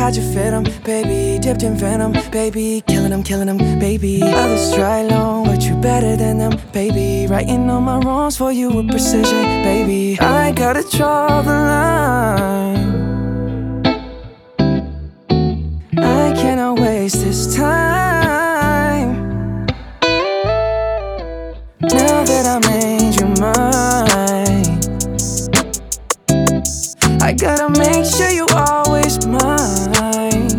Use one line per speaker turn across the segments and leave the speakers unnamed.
how'd you fit 'em? Baby, dipped in venom, baby, killing 'em, baby. Others try alone, but you better than them, baby. Writing all my wrongs for you with precision, baby. I gotta draw the line. I cannot waste this time. Now that I made you mine, I gotta make sure you always mine.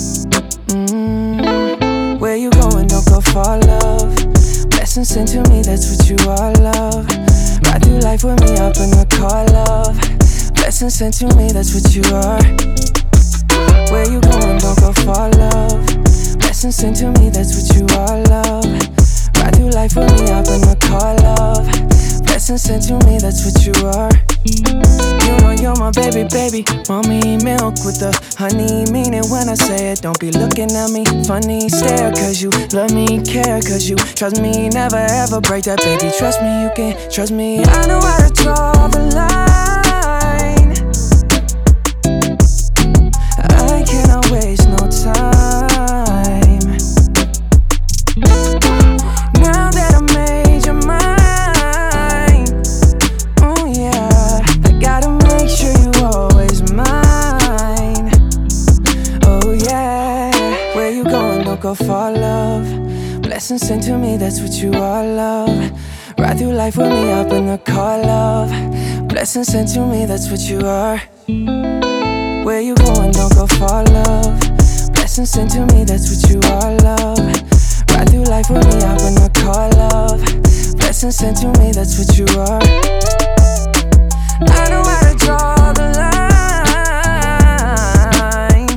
Where you going, don't go far, love. Blessings sent to me, that's what you are, love. Ride through life with me up in the car, love. Blessings sent to me, that's what you are. Where you going, don't go far, love. Blessings sent to me, that's what you are, love. Ride through life with me up in the car, love. Blessings sent to me, that's what you are. You know you're my baby, baby. Mommy milk with the honey. Mean it when I say it. Don't be looking at me funny. Stare cause you love me, care cause you trust me. Never ever break that, baby. Trust me, you can trust me. I know how to draw the line. I cannot waste no time. Now that I made you mine, oh yeah, I gotta make sure you always mine. Oh yeah, where you going, don't go far, love. Blessings sent to me, that's what you are, love. Ride through life with me up in the car, love. Blessings sent to me, that's what you are. Where you going, don't go far, love. Blessings sent to me, that's what you are, love. Ride through life with me up in the car, love. Blessings sent to me, that's what you are. I know how to draw the line.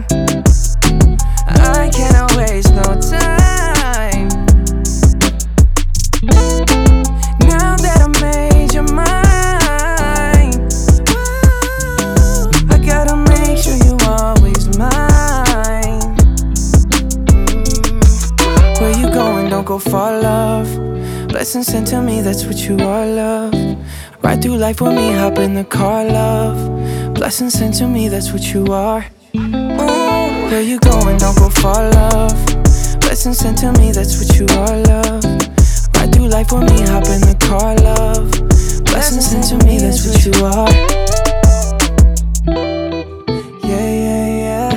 I cannot waste no time. Now that I made you mine, I gotta make sure you always mine. Where you going, don't go far, love. Blessings sent to me, that's what you are, love. Ride through life with me, hop in the car, love. Blessings sent to me, that's what you are. Where you going, don't go far, love. Blessings sent to me, that's what you are, love. Ride through life with me, hop in the car, love. Blessings sent to me, that's what you are. Yeah, yeah, yeah.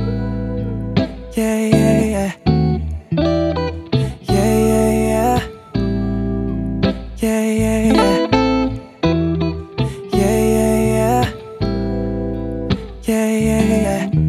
Yeah, yeah, yeah. Yeah, yeah, yeah. Yeah, yeah, yeah. Yeah, yeah, yeah. Yeah, yeah, yeah.